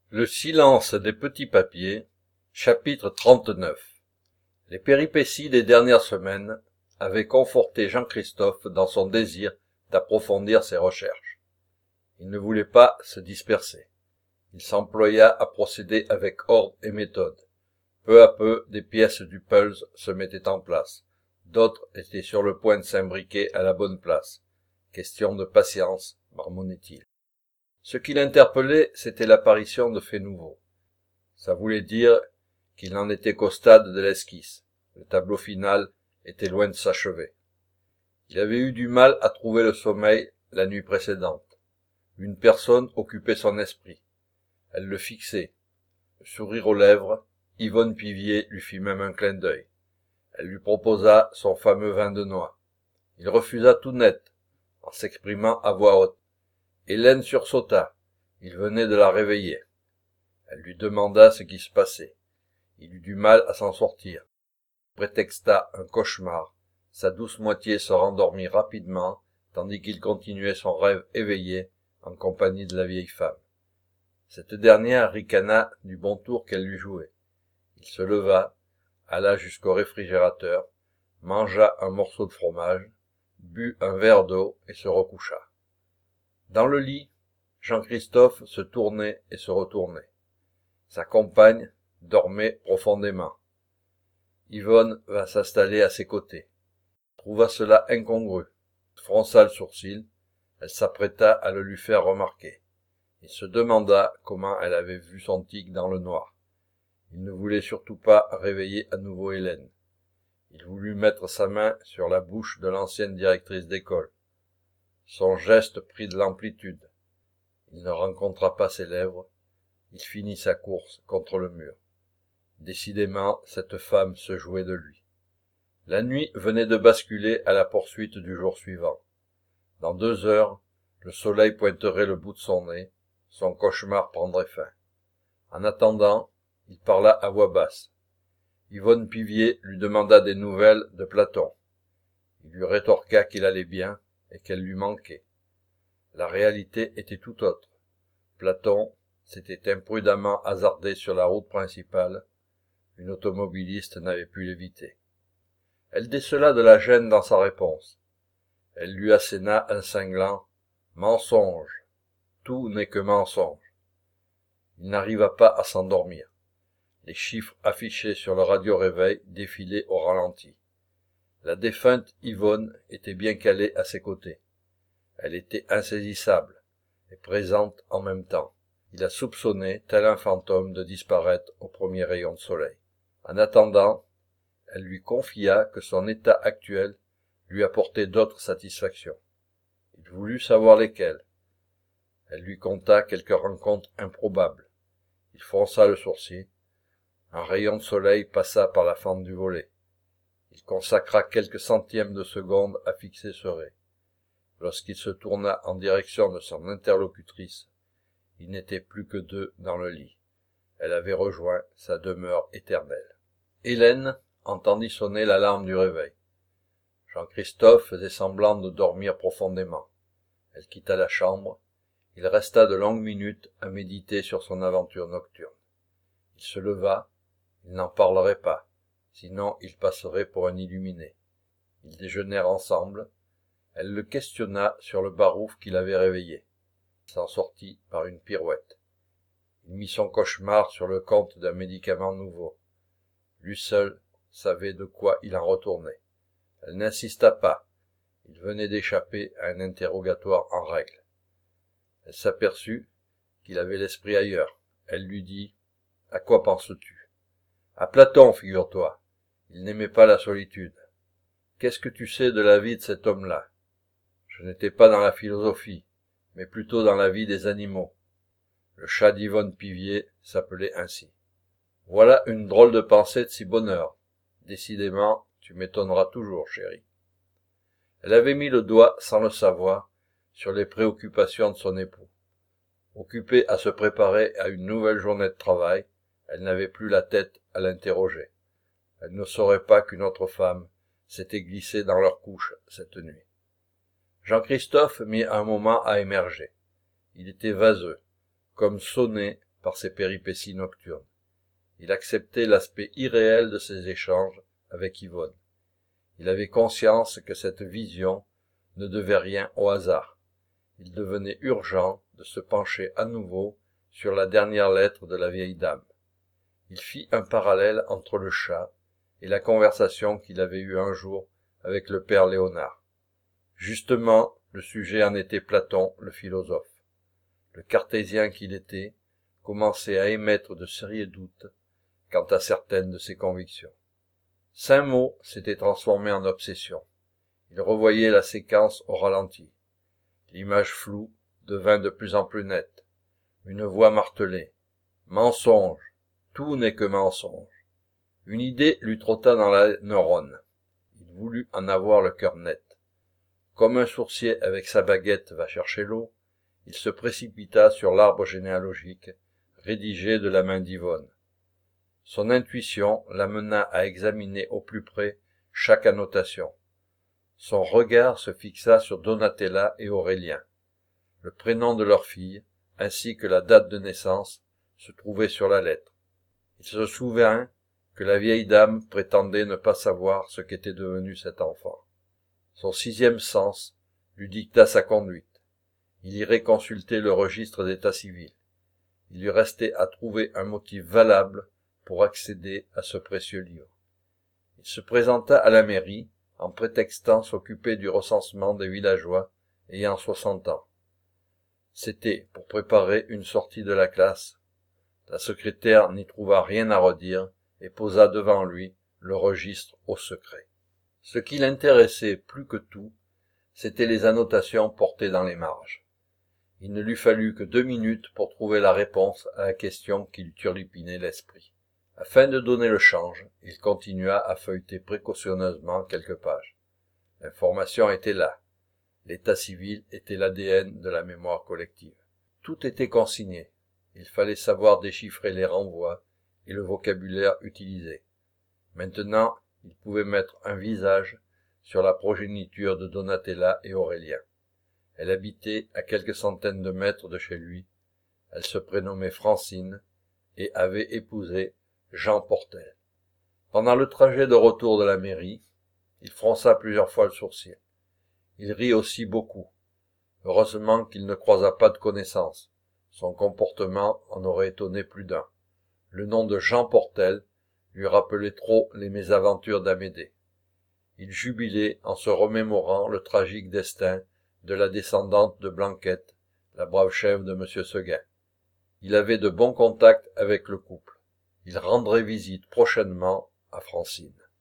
Le silence des petits papiers, chapitre 39. Les péripéties des dernières semaines avaient conforté Jean-Christophe dans son désir d'approfondir ses recherches. Il ne voulait pas se disperser. Il s'employa à procéder avec ordre et méthode. Peu à peu, des pièces du puzzle se mettaient en place. D'autres étaient sur le point de s'imbriquer à la bonne place. Question de patience, marmonnait-il. Ce qui l'interpellait, c'était l'apparition de faits nouveaux. Ça voulait dire qu'il n'en était qu'au stade de l'esquisse. Le tableau final était loin de s'achever. Il avait eu du mal à trouver le sommeil la nuit précédente. Une personne occupait son esprit. Elle le fixait. Le sourire aux lèvres, Yvonne Pivier lui fit même un clin d'œil. Elle lui proposa son fameux vin de noix. Il refusa tout net, en s'exprimant à voix haute. Hélène sursauta. Il venait de la réveiller. Elle lui demanda ce qui se passait. Il eut du mal à s'en sortir. Il prétexta un cauchemar. Sa douce moitié se rendormit rapidement, tandis qu'il continuait son rêve éveillé, en compagnie de la vieille femme. Cette dernière ricana du bon tour qu'elle lui jouait. Il se leva, alla jusqu'au réfrigérateur, mangea un morceau de fromage, but un verre d'eau et se recoucha. Dans le lit, Jean-Christophe se tournait et se retournait. Sa compagne dormait profondément. Yvonne vint s'installer à ses côtés. Trouva cela incongru. Fronça le sourcil. Elle s'apprêta à le lui faire remarquer. Il se demanda comment elle avait vu son tic dans le noir. Il ne voulait surtout pas réveiller à nouveau Hélène. Il voulut mettre sa main sur la bouche de l'ancienne directrice d'école. Son geste prit de l'amplitude. Il ne rencontra pas ses lèvres. Il finit sa course contre le mur. Décidément, cette femme se jouait de lui. La nuit venait de basculer à la poursuite du jour suivant. Dans 2 heures, le soleil pointerait le bout de son nez, son cauchemar prendrait fin. En attendant, il parla à voix basse. Yvonne Pivier lui demanda des nouvelles de Platon. Il lui rétorqua qu'il allait bien et qu'elle lui manquait. La réalité était tout autre. Platon s'était imprudemment hasardé sur la route principale. Une automobiliste n'avait pu l'éviter. Elle décela de la gêne dans sa réponse. Elle lui asséna un cinglant « Mensonge. Tout n'est que mensonge. » Il n'arriva pas à s'endormir. Les chiffres affichés sur le radio-réveil défilaient au ralenti. La défunte Yvonne était bien calée à ses côtés. Elle était insaisissable et présente en même temps. Il la soupçonnait, tel un fantôme, de disparaître au premier rayon de soleil. En attendant, elle lui confia que son état actuel lui apportait d'autres satisfactions. Il voulut savoir lesquelles. Elle lui conta quelques rencontres improbables. Il fronça le sourcil. Un rayon de soleil passa par la fente du volet. Il consacra quelques centièmes de seconde à fixer ce ray. Lorsqu'il se tourna en direction de son interlocutrice, il n'était plus que 2 dans le lit. Elle avait rejoint sa demeure éternelle. Hélène entendit sonner l'alarme du réveil. Jean-Christophe faisait semblant de dormir profondément. Elle quitta la chambre. Il resta de longues minutes à méditer sur son aventure nocturne. Il se leva. Il n'en parlerait pas, sinon il passerait pour un illuminé. Ils déjeunèrent ensemble. Elle le questionna sur le barouf qui l'avait réveillé. Il s'en sortit par une pirouette. Il mit son cauchemar sur le compte d'un médicament nouveau. Lui seul savait de quoi il en retournait. Elle n'insista pas. Il venait d'échapper à un interrogatoire en règle. Elle s'aperçut qu'il avait l'esprit ailleurs. Elle lui dit « À quoi penses-tu » ? « À Platon, figure-toi. Il n'aimait pas la solitude. Qu'est-ce que tu sais de la vie de cet homme-là ? Je n'étais pas dans la philosophie, mais plutôt dans la vie des animaux. Le chat d'Yvonne Pivier s'appelait ainsi. Voilà une drôle de pensée de si bonne heure. Décidément, tu m'étonneras toujours, chérie. Elle avait mis le doigt, sans le savoir, sur les préoccupations de son époux. Occupée à se préparer à une nouvelle journée de travail, elle n'avait plus la tête à l'interroger. Elle ne saurait pas qu'une autre femme s'était glissée dans leur couche cette nuit. Jean-Christophe mit un moment à émerger. Il était vaseux, comme sonné par ses péripéties nocturnes. Il acceptait l'aspect irréel de ses échanges avec Yvonne. Il avait conscience que cette vision ne devait rien au hasard. Il devenait urgent de se pencher à nouveau sur la dernière lettre de la vieille dame. Il fit un parallèle entre le chat et la conversation qu'il avait eue un jour avec le père Léonard. Justement, le sujet en était Platon, le philosophe. Le cartésien qu'il était commençait à émettre de sérieux doutes quant à certaines de ses convictions. 5 mots s'étaient transformés en obsession. Il revoyait la séquence au ralenti. L'image floue devint de plus en plus nette. Une voix martelait. Mensonge. Tout n'est que mensonge. Une idée lui trotta dans la neurone. Il voulut en avoir le cœur net. Comme un sourcier avec sa baguette va chercher l'eau, il se précipita sur l'arbre généalogique, rédigé de la main d'Yvonne. Son intuition l'amena à examiner au plus près chaque annotation. Son regard se fixa sur Donatella et Aurélien. Le prénom de leur fille, ainsi que la date de naissance, se trouvaient sur la lettre. Il se souvint que la vieille dame prétendait ne pas savoir ce qu'était devenu cet enfant. Son 6e sens lui dicta sa conduite. Il irait consulter le registre d'état civil. Il lui restait à trouver un motif valable pour accéder à ce précieux livre. Il se présenta à la mairie en prétextant s'occuper du recensement des villageois ayant 60 ans. C'était pour préparer une sortie de la classe. La secrétaire n'y trouva rien à redire et posa devant lui le registre au secret. Ce qui l'intéressait plus que tout, c'étaient les annotations portées dans les marges. Il ne lui fallut que 2 minutes pour trouver la réponse à la question qui lui turlupinait l'esprit. Afin de donner le change, il continua à feuilleter précautionneusement quelques pages. L'information était là. L'état civil était l'ADN de la mémoire collective. Tout était consigné. Il fallait savoir déchiffrer les renvois et le vocabulaire utilisé. Maintenant, il pouvait mettre un visage sur la progéniture de Donatella et Aurélien. Elle habitait à quelques centaines de mètres de chez lui. Elle se prénommait Francine et avait épousé Jean Portel. Pendant le trajet de retour de la mairie, il fronça plusieurs fois le sourcil. Il rit aussi beaucoup. Heureusement qu'il ne croisa pas de connaissances. Son comportement en aurait étonné plus d'un. Le nom de Jean Portel lui rappelait trop les mésaventures d'Amédée. Il jubilait en se remémorant le tragique destin de la descendante de Blanquette, la brave chèvre de M. Seguin. Il avait de bons contacts avec le couple. Il rendrait visite prochainement à Francine.